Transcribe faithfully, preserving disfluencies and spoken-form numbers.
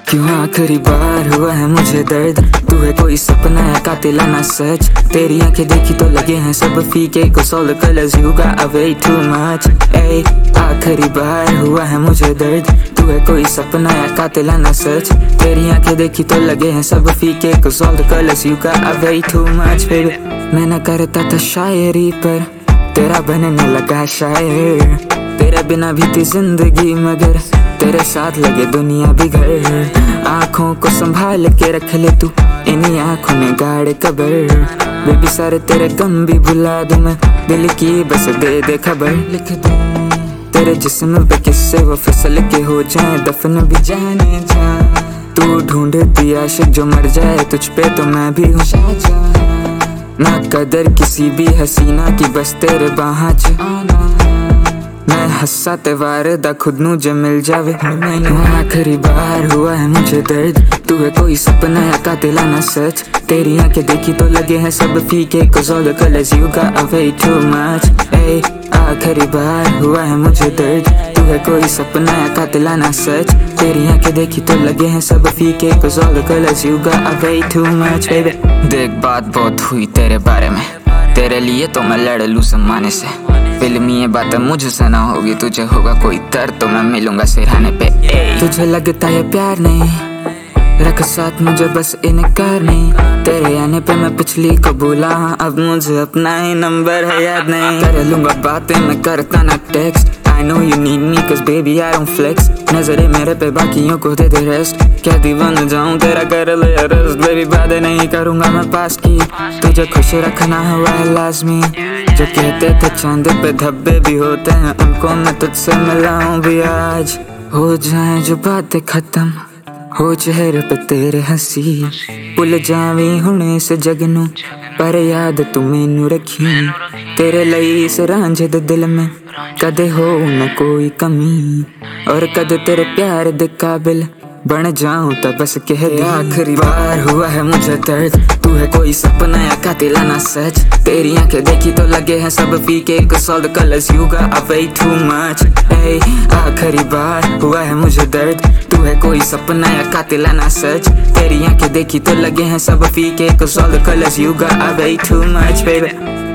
क्यों आखिरी बार हुआ है मुझे दर्द, तू है कोई सपना या कातिलाना सच। तेरी आंखें देखी तो लगे हैं सब फीके, cause all the colors you got are way too much। ए आखिरी बार हुआ है मुझे दर्द, तू है कोई सपना या कातिलाना सच। तेरी आंखें देखी तो लगे हैं सब फीके, cause all the colors you got are way too much baby। मैं न करता था शायरी पर तेरा बनने लगा शायर, तेरे बिना भी थी जिंदगी मगर तेरे साथ लगे दुनिया भी घर। आँखों को संभाल के रख ले तू, इन्हीं आँखों में गाड़ कबर। बेबी सारे तेरे गम भी भुला दूं मैं, दिल की बस दे दे खबर। लिख दूं तेरे जिस्म पे किस्से वो फिसल के हो जाए दफन भी जाने जा। तू ढूंढती आशिक जो मर जाए तुझ पे तो मैं भी हूँ शाहजहां। ना कदर किसी भी हसीना की बस तेरे बाहां च आना। मैं हस्सा ते वारदा खुद नू जे मिल जावे। आखिरी बार हुआ है मुझे दर्द, तू है कोई सपना या कातिलाना सच। तेरी आंखें देखी तो लगे हैं सब फीके, cause all the colors you got are way too much। ए आखिरी बार हुआ है मुझे दर्द, तू है कोई सपना या कातिलाना सच। तेरी आंखें देखी तो लगे हैं सब फीके, cause all the colors you got are way too much baby। देख बात बहुत हुई तेरे बारे में, तेरे लिए तो मैं लड़ लूं जमाने से। फिल्मी ये बातें मुझसे ना होगी, तुझे होगा कोई दर्द तो मैं मिलूंगा सिरहाने पे। तुझे लगता है प्यार नहीं, रख साथ मुझे बस इनकार नहीं। तेरे आने पे मैं पिछली को भूला, अब मुझे अपना ही नंबर है याद नहीं। कर लूंगा बातें मैं करता ना text, I know you need me cause baby I don't flex। नजरे मेरे पे बाकियों को दे दे रेस्ट, क्या दीवाना जाऊं तेरा कर ले अरेस्ट। बेबी बातें नहीं करूंगा मैं पास की, तुझे खुश रखना हुआ है लाजमी। जो कहते थे चांद पे धब्बे भी होते हैं, उनको मैं तुझसे मिलाऊं भी आज। हो जाए जो बातें खत्म, हो चेहरे पे तेरे हंसी। भुल जावी हुणे इस जग नू, पर याद तू मैनू रखी। तेरे लिए इस रांझे दे दिल में कदे हो न कोई कमी, और कदे तेरे प्यार दे काबिल बन जाऊं तब बस कह दे। आखिरी बार हुआ है मुझे दर्द, तू है कोई सपना या कातिलाना सच। तेरी आंखें देखी तो लगे हैं सब फीके, cause all the colors you got are way too much। ए आखिरी बार हुआ है मुझे दर्द, तू है कोई सपना या कातिलाना सच। तेरी आंखें देखी तो लगे हैं सब फीके, cause all the colors you got are way too much baby।